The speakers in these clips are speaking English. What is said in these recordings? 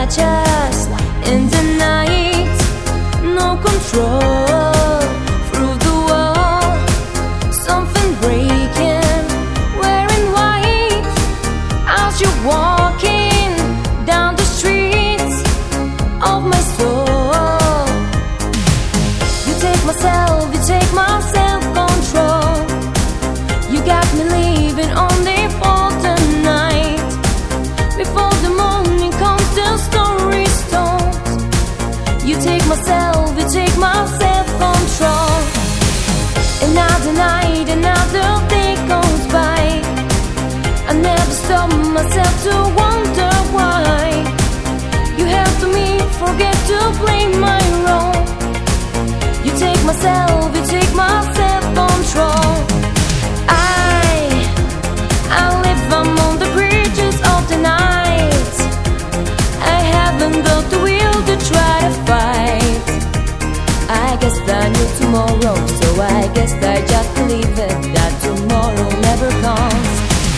flashes in the night. No control through the wall. Something breaking, wearing white. As you're walking down the streets of my soul, you take myself, you take my self-control. You got me leaving only for the night. Before the morning comes, the story's told. You take myself, you take my self-control. Another night, another day goes by. I never stop myself to wonder why. You helped me forget to play my role. You take myself, you take my self-control. I live among the bridges of the night. I haven't got the will to try to fight. I guess I knew tomorrow, so I guess I just believe it, that tomorrow never comes.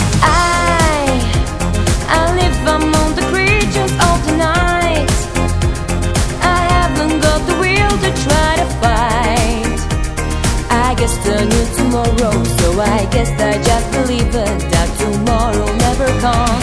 I live among the creatures of the night. I haven't got the will to try to fight. I guess I knew tomorrow, so I guess I just believe it, that tomorrow never comes.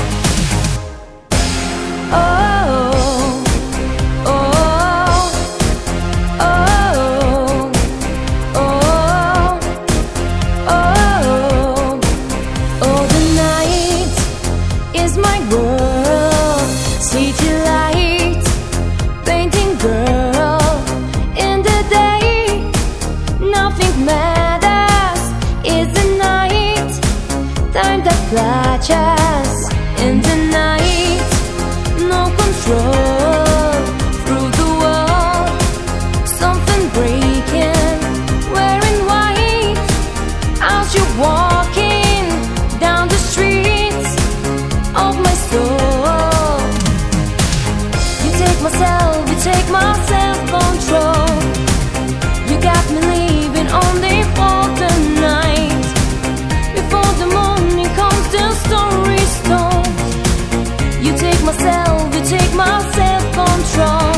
My world, city light, painting girl. In the day, nothing matters. It's the night, time that flashes in the night. No control through the wall. Something breaking, wearing white. As you're walking down the streets of my soul, you take myself, you take my self-control. You got me leaving only for the night. Before the morning comes, the story's told. You take myself, you take my self-control.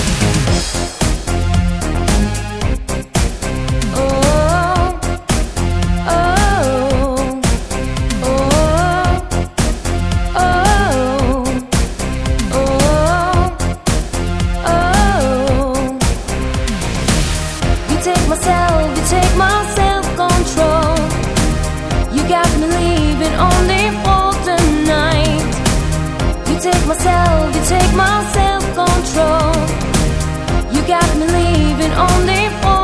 Myself, you take my self-control. You got me leaving only for the night. You take myself, you take my self-control. You got me leaving only for